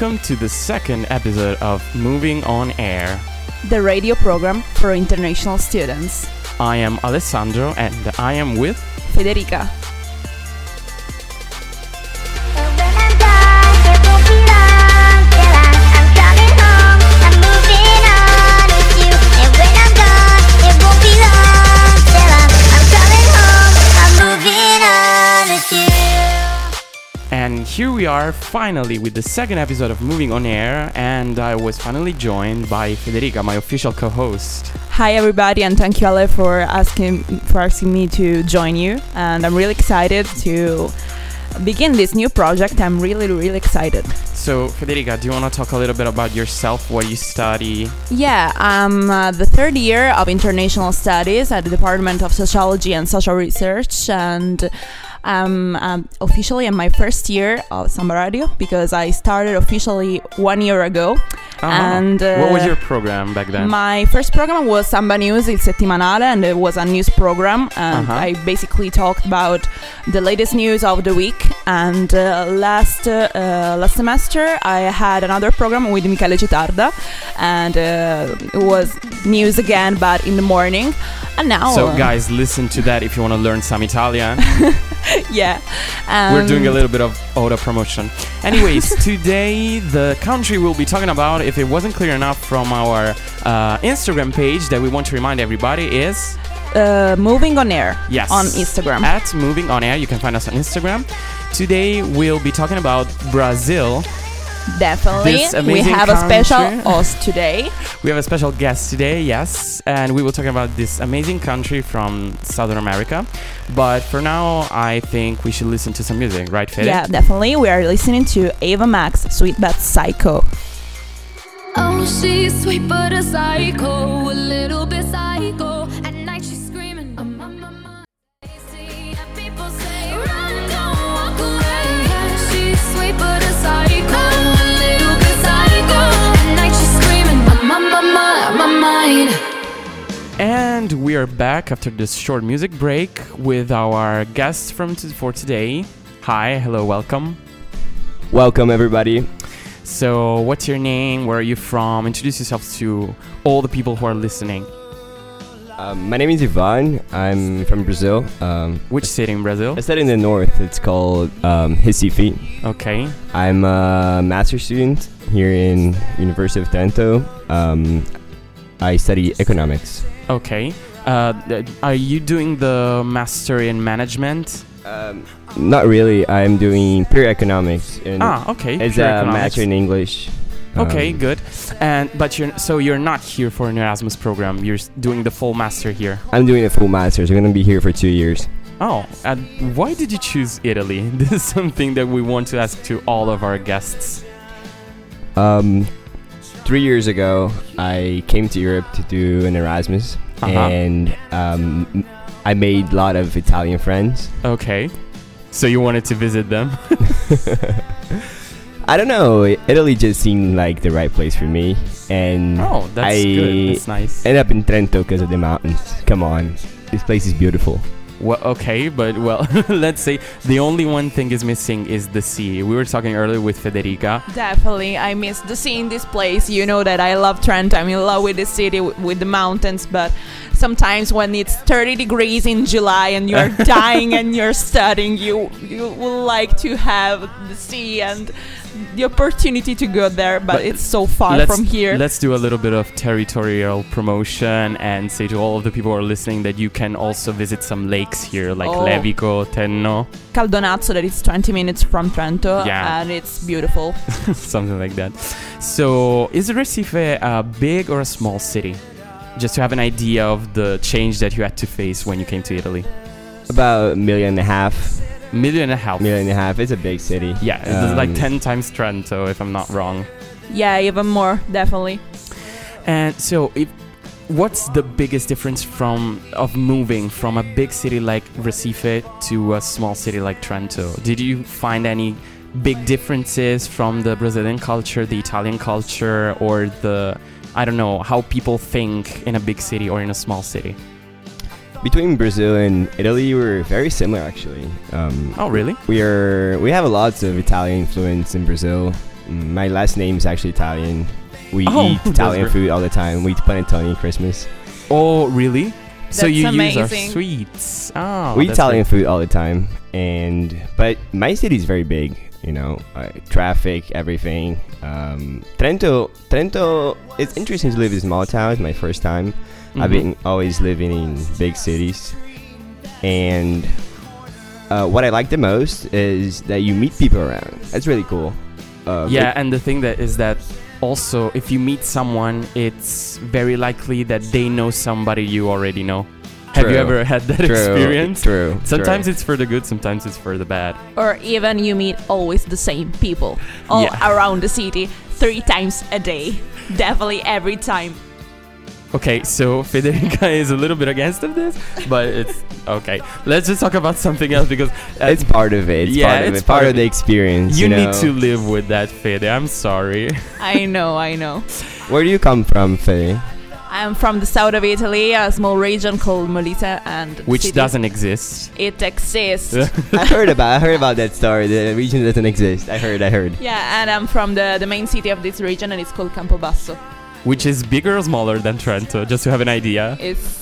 welcome to the second episode of Moving On Air, the radio program for international students. I am Alessandro and I am with Federica. And here we are finally with the second episode of Moving On Air, and I was finally joined by Federica, my official co-host. Hi everybody, and thank you Ale for asking me to join you, and I'm really excited to begin this new project. I'm really excited. So Federica, do you want to talk a little bit about yourself, what you study? Yeah, I'm the third year of international studies at the Department of Sociology and Social Research, and I'm officially in my first year of Samba Radio because I started officially 1 year ago. And what was your program back then? My first program was Samba News, Il Settimanale, and it was a news program. And I basically talked about the latest news of the week. And last semester, I had another program with Michele Citarda, and it was news again, but in the morning. And now, so guys, listen to that if you want to learn some Italian. Yeah. We're doing a little bit of auto promotion. Anyways, today the country we'll be talking about, if it wasn't clear enough from our Instagram page that we want to remind everybody, is Moving On Air. Yes. On Instagram. At Moving On Air. You can find us on Instagram. Today we'll be talking about Brazil. Definitely. We have a special host today. We have a special guest today, yes. And we will talk about this amazing country from Southern America. But for now, I think we should listen to some music, right, Fede? Yeah, definitely. We are listening to Ava Max, Sweet But Psycho. Oh, she's sweet but a psycho, a little bit psycho. At night she's screaming, I'm on my mind. People say, run, don't walk away. She's sweet but a psycho, a little bit psycho. At night she's screaming, I'm on my mind. And we are back after this short music break with our guests for today. Hi, hello, welcome. Welcome, everybody. So, what's your name? Where are you from? Introduce yourself to all the people who are listening. My name is Ivan. I'm from Brazil. Which city in Brazil? I study in the north. It's called Recife. Okay. I'm a master's student here in University of Trento. I study economics. Okay. Are you doing the master in management? Not really. I'm doing pure economics. Okay. It's pure a economics. master in English. Okay, good. But you're not here for an Erasmus program. You're doing the full master here. I'm doing a full master's. I'm going to be here for 2 years. Oh, why did you choose Italy? This is something that we want to ask to all of our guests. 3 years ago, I came to Europe to do an Erasmus, and I made a lot of Italian friends. Okay, so you wanted to visit them? I don't know. Italy just seemed like the right place for me, and that's good. That's nice. Ended up in Trento because of the mountains. Come on, this place is beautiful. Well, okay, but let's say the only one thing is missing is the sea. We were talking earlier with Federica. Definitely, I miss the sea in this place. You know that I love Trento. I'm in love with the city, with the mountains, but sometimes when it's 30 degrees in July and you're dying and you're studying, you would like to have the sea and the opportunity to go there, but it's so far from here. Let's do a little bit of territorial promotion and say to all of the people who are listening that you can also visit some lakes here, like Levico, Tenno. Caldonazzo, that is 20 minutes from Trento, and it's beautiful. Something like that. So, is Recife a big or a small city? Just to have an idea of the change that you had to face when you came to Italy. About 1.5 million. 1.5 million. 1.5 million. It's a big city. Yeah, it's like 10 times Trento, if I'm not wrong. Yeah, even more, definitely. And so, what's the biggest difference of moving from a big city like Recife to a small city like Trento? Did you find any big differences from the Brazilian culture, the Italian culture, or how people think in a big city or in a small city? Between Brazil and Italy, we're very similar, actually. Oh, really? We have lots of Italian influence in Brazil. My last name is actually Italian. We eat that's Italian great. food all the time. We eat panettone at Christmas. Oh, really? So That's you use our amazing. sweets. Oh, We eat that's Italian great. food all the time, but my city is very big. You know, traffic, everything. Trento. It's interesting to live in small towns. It's my first time. I've been always living in big cities, and what I like the most is that you meet people around. That's really cool. Yeah, and the thing that is that also, if you meet someone, it's very likely that they know somebody you already know. Have you True. ever had that experience? True. Sometimes it's for the good, sometimes it's for the bad. Or even you meet always the same people all Yeah. around the city 3 times a day. Definitely every time. Okay, so Federica is a little bit against of this, but it's okay. Let's just talk about something else because It's part of it. It's Yeah, part of it's it. Part part of of the it. experience. you know? need to live with that, Fede. I'm sorry. I know. Where do you come from, Faye? I'm from the south of Italy, a small region called Molise, and Which city- doesn't exist. It exists. I heard about that story. The region doesn't exist. I heard. Yeah, and I'm from the main city of this region, and it's called Campobasso. Which is bigger or smaller than Trento, just to have an idea. It's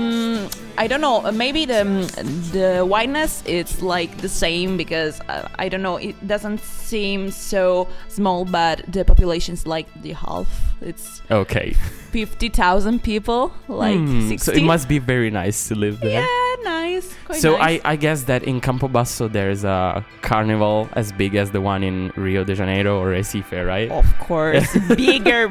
I don't know. Maybe the wideness it's like the same because I don't know. It doesn't seem so small, but the population's like the half. It's Okay. 50,000 people, like 60. So it must be very nice to live there. Yeah, nice. Quite So nice. I guess that in Campobasso there's a carnival as big as the one in Rio de Janeiro or Recife, right? Of course, bigger.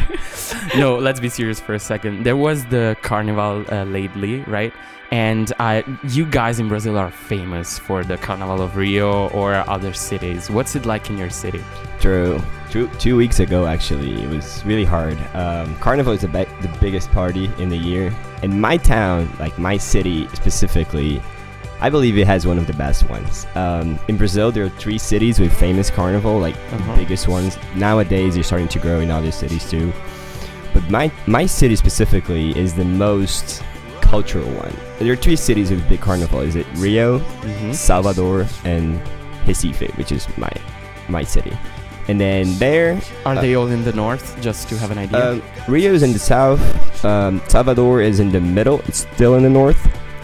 No, let's be serious for a second. There was the carnival lately, right? And you guys in Brazil are famous for the Carnival of Rio or other cities. What's it like in your city? True. 2 weeks ago, actually, it was really hard. Carnival is the biggest party in the year. And my town, like my city specifically, I believe it has one of the best ones. In Brazil, there are 3 cities with famous carnival, like the biggest ones. Nowadays, they're starting to grow in other cities too. But my city specifically is the most cultural one. There are 3 cities with big carnival. Is it Rio, Salvador, and Recife, which is my city. And then there... Are they all in the north, just to have an idea? Rio is in the south. Salvador is in the middle. It's still in the north.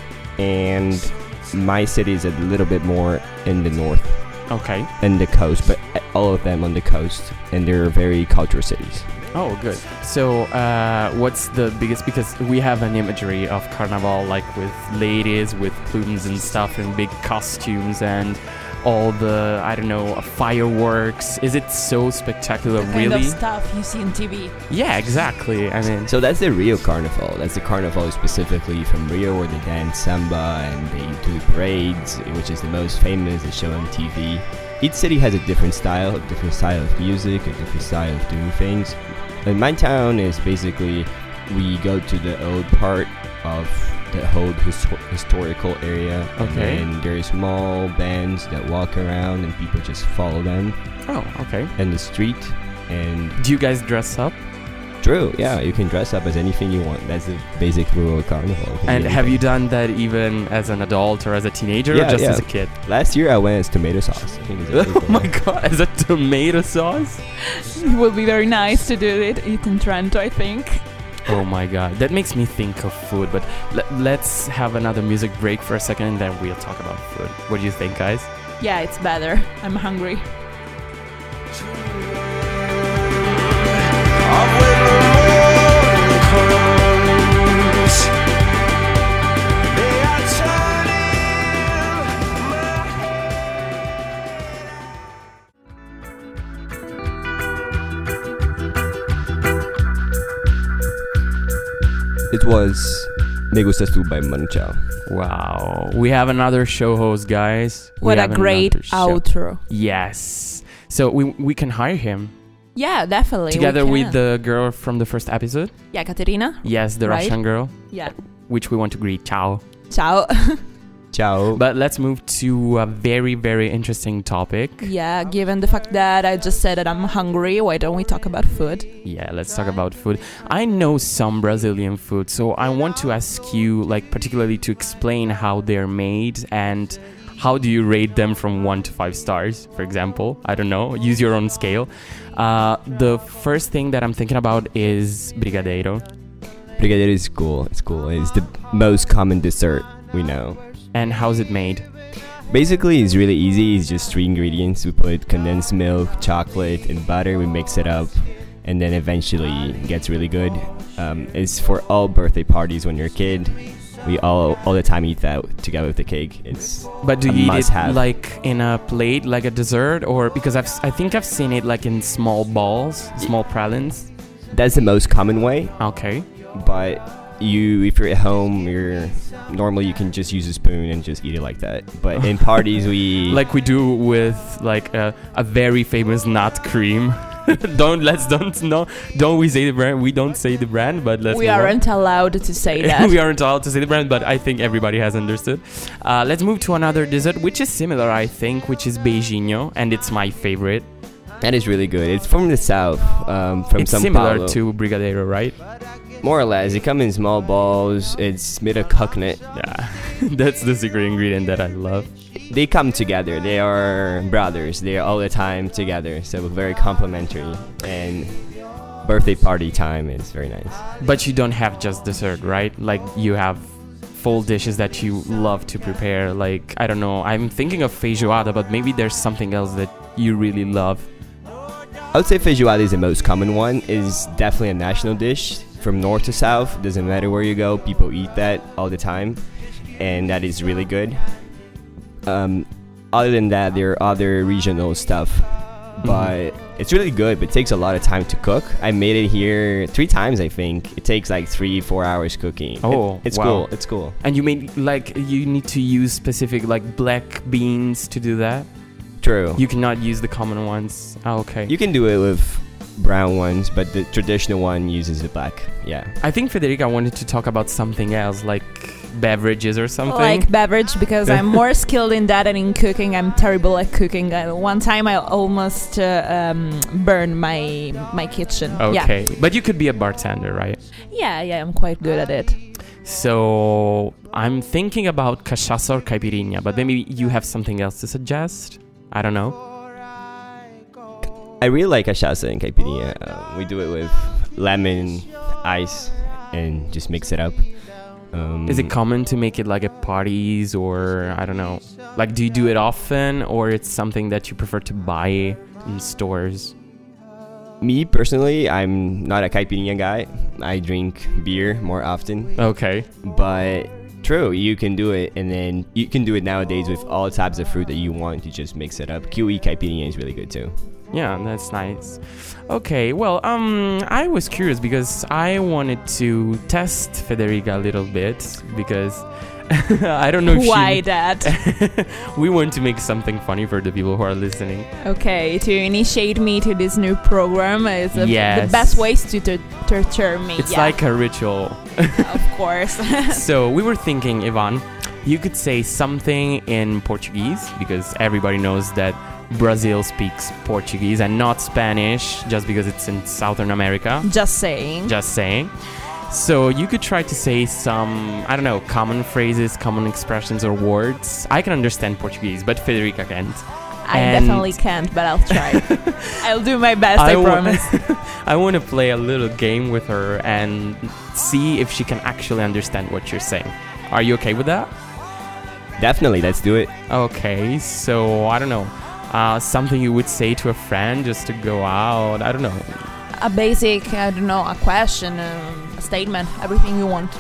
And my city is a little bit more in the north. Okay. And the coast, but all of them on the coast. And they're very cultural cities. Oh, good. So, what's the biggest? Because we have an imagery of Carnival, like with ladies with plumes and stuff, and big costumes, and all the fireworks. Is it so spectacular? Kind Really? of stuff you see on TV. Yeah, exactly. I mean, So that's the Rio Carnival. That's the carnival specifically from Rio, where they dance samba and they do parades, which is the most famous. They show on TV. Each city has a different style of music, a different style of doing things. And my town is basically, we go to the old part of the whole historical area. Okay. And there are small bands that walk around and people just follow them oh, okay. in the street. And Do you guys dress up? true, yeah, you can dress up as anything you want. That's the basic rule of carnival. You can And do have you anything. done that even as an adult or as a teenager or Yeah, just yeah. as a kid? Last year I went as tomato sauce. I think it's really Oh cool. my god, as a tomato sauce? It will be very nice to do it in Trento, I think. Oh my god, that makes me think of food, but let's have another music break for a second and then we'll talk about food. What do you think, guys? Yeah, it's better. I'm hungry. It was Me Gustas Tu by Manu Chao. Wow, we have another show host, guys. We What a have great another show. outro. Yes. So we can hire him Yeah, definitely. together we with can. the girl from the first episode. Yeah, Caterina. Yes, the Right. Russian girl, Yeah. which we want to greet. Ciao. Ciao. Ciao. But let's move to a very, very interesting topic. Yeah, given the fact that I just said that I'm hungry, why don't we talk about food? Yeah, let's talk about food. I know some Brazilian food, so I want to ask you, like, particularly to explain how they're made and how do you rate them from 1 to 5 stars, for example? I don't know. Use your own scale. The first thing that I'm thinking about is Brigadeiro. Brigadeiro is cool. It's cool. It's the most common dessert we know. And how's it made? Basically, it's really easy. It's just 3 ingredients. We put condensed milk, chocolate, and butter. We mix it up, and then eventually it gets really good. It's for all birthday parties when you're a kid. We all the time eat that together with the cake. It's But do you eat it must-have. like in a plate, like a dessert, or because I think I've seen it like in small balls, small pralines. That's the most common way. Okay. But if you're at home, normally you can just use a spoon and just eat it like that. But in parties, we Like we do with like a very famous nut cream. Don't we say the brand? We don't say the brand, but let's. We move on. aren't allowed to say that. We aren't allowed to say the brand, but I think everybody has understood. Let's move to another dessert, which is similar, I think, which is beijinho, and it's my favorite. that is really good. It's from the south, from It's São similar Paulo. to Brigadeiro, right? More or less. It comes in small balls. It's made of coconut. Yeah, that's the secret ingredient that I love. They come together. They are brothers. They are all the time together. So very complementary. And birthday party time is very nice. But you don't have just dessert, right? Like you have full dishes that you love to prepare. Like, I don't know, I'm thinking of feijoada, but maybe there's something else that you really love. I would say feijoada is the most common one. It's definitely a national dish. From north to south, doesn't matter where you go, people eat that all the time. And that is really good. Other than that, there are other regional stuff. But it's really good, but it takes a lot of time to cook. I made it here 3 times, I think. It takes like 3-4 hours cooking. Oh, it's wow. cool. It's cool. And you made, like, you need to use specific, like, black beans to do that? True. You cannot use the common ones. Oh, okay. You can do it with brown ones, but the traditional one uses the black. Yeah. I think Federica wanted to talk about something else, like beverages or something. Like beverage, because I'm more skilled in that than in cooking. I'm terrible at cooking. One time I almost burned my kitchen. Okay. But you could be a bartender, right? Yeah, I'm quite good at it. So I'm thinking about cachaça or caipirinha, but maybe you have something else to suggest? I don't know. I really like cachaça and caipirinha. We do it with lemon, ice, and just mix it up. Is it common to make it like at parties, or I don't know? Like, do you do it often, or it's something that you prefer to buy in stores? Me personally, I'm not a caipirinha guy. I drink beer more often. Okay. But true, you can do it, and then you can do it nowadays with all types of fruit that you want. You just mix it up. Kiwi caipirinha is really good too. Yeah, that's nice. Okay, well, I was curious because I wanted to test Federica a little bit because I don't know if Why that? we want to make something funny for the people who are listening. Okay, to initiate me to this new program is the Yes. best ways to torture me. It's like a ritual. Of course. So we were thinking, Ivan, you could say something in Portuguese because everybody knows that Brazil speaks Portuguese and not Spanish just because it's in Southern America. Just saying. Just saying. So you could try to say some, I don't know, common phrases, common expressions or words. I can understand Portuguese, but Federica can't. I And definitely can't, but I'll try. I'll do my best, I promise. I want to play a little game with her and see if she can actually understand what you're saying. Are you okay with that? Definitely, let's do it. Okay, so I don't know. Something you would say to a friend just to go out. I don't know. A basic, I don't know, a question, a statement, everything you want.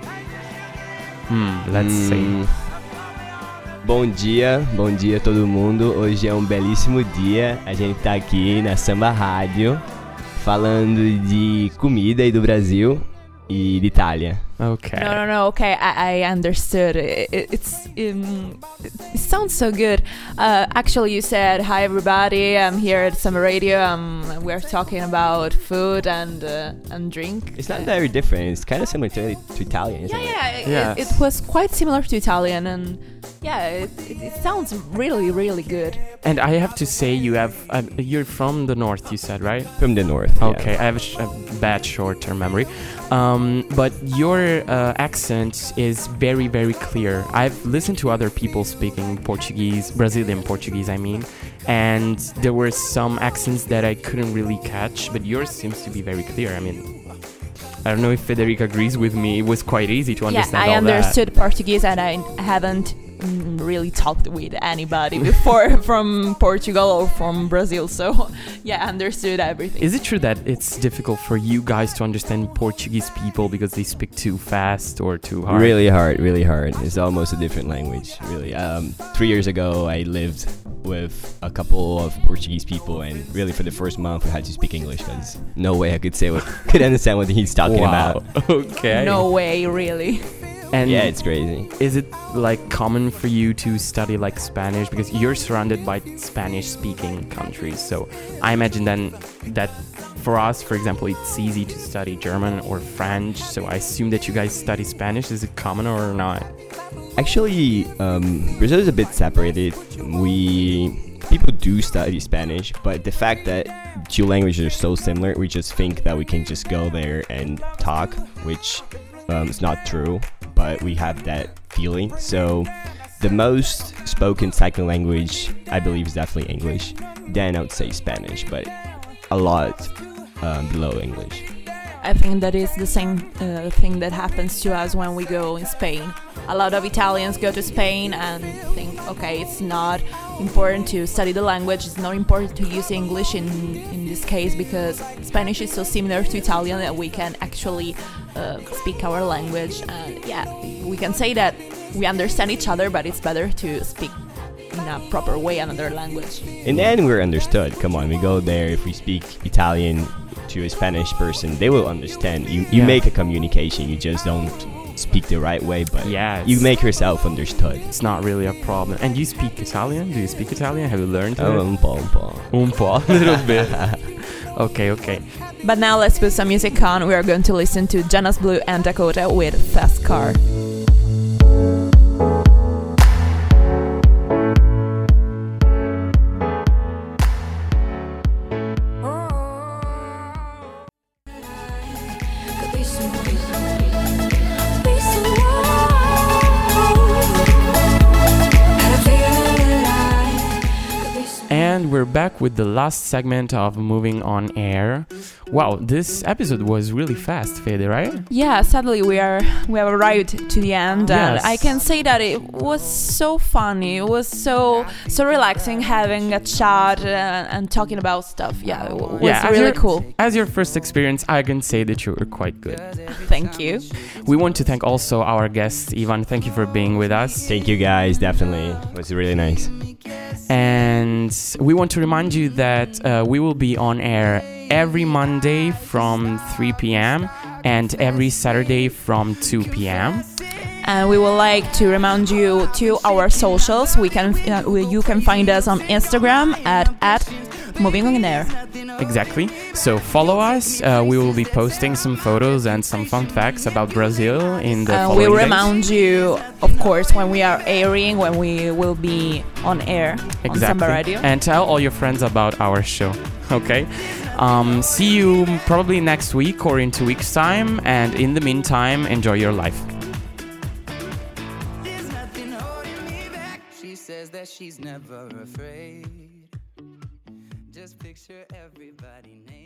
Let's see. Bom dia todo mundo. Hoje é belíssimo dia. A gente tá aqui na Samba Rádio falando de comida e do Brasil e de Itália. Okay. No. Okay, I understood. It sounds so good. Actually, you said, hi everybody, I'm here at Summer Radio. We're talking about food and drink. It's not very different. It's kind of similar to Italian, isn't it? Yeah. It was quite similar to Italian, and Yeah, it sounds really, really good. And I have to say, you're from the north, you said, right? From the north. Okay, Yeah. I have a bad short-term memory. But your accent is very, very clear. I've listened to other people speaking Portuguese, Brazilian Portuguese, I mean, and there were some accents that I couldn't really catch, but yours seems to be very clear. I mean, I don't know if Federica agrees with me. It was quite easy to understand I all that. understood Portuguese, and I haven't really talked with anybody before from Portugal or from Brazil, so yeah, I understood everything. Is it true that it's difficult for you guys to understand Portuguese people because they speak too fast or too hard? Really hard, really hard. It's almost a different language, really. 3 years ago, I lived with a couple of Portuguese people, and really for the first month, we had to speak English because no way I could understand what he's talking about. Okay. No way, really. And Yeah, it's crazy. is it like common for you to study like Spanish because you're surrounded by Spanish-speaking countries? So I imagine then that for us, for example, it's easy to study German or French. So I assume that you guys study Spanish. Is it common or not? Actually, Brazil is a bit separated. People do study Spanish, but the fact that two languages are so similar, we just think that we can just go there and talk, which is not true, but we have that feeling. So the most spoken second language, I believe, is definitely English. Then I would say Spanish, but a lot below English. I think that is the same thing that happens to us when we go in Spain. A lot of Italians go to Spain and think, okay, it's not important to study the language, it's not important to use English in this case because Spanish is so similar to Italian that we can actually speak our language. And yeah, we can say that we understand each other, but it's better to speak in a proper way another language. In the end, we're understood. Come on, we go there. If we speak Italian to a Spanish person, they will understand. You Yeah. make a communication. You just don't speak the right way, but Yeah, you it's- make yourself understood. It's not really a problem. And you speak Italian? Do you speak Italian? Have you learned it? Un po'. Un po', a little bit. Okay. But now let's put some music on. We are going to listen to Jonas Blue and Dakota with Fast Car. Could be some Had a feeling alive. Could be some And we're back with the last segment of Moving on Air. Wow, this episode was really fast, Fede, right? Yeah, sadly we have arrived to the end, and Yes. I can say that it was so funny. It was so relaxing having a chat and talking about stuff. Yeah, it was as really your- cool. As your first experience, I can say that you were quite good. Thank you. We want to thank also our guest, Ivan. Thank you for being with us. Thank you guys, definitely. It was really nice. And we want to remind you that we will be on air every Monday from 3 p.m. and every Saturday from 2 p.m. And we would like to remind you to our socials. You can find us on Instagram at Moving on Air. Exactly. So follow us. We will be posting some photos and some fun facts about Brazil in the We following days. remind you, of course, when we are airing, when we will be on air on Samba Radio. And tell all your friends about our show. Okay. See you probably next week or in 2 weeks' time. And in the meantime, enjoy your life. There's nothing holding me back. She says that she's never afraid. Just picture everybody naked.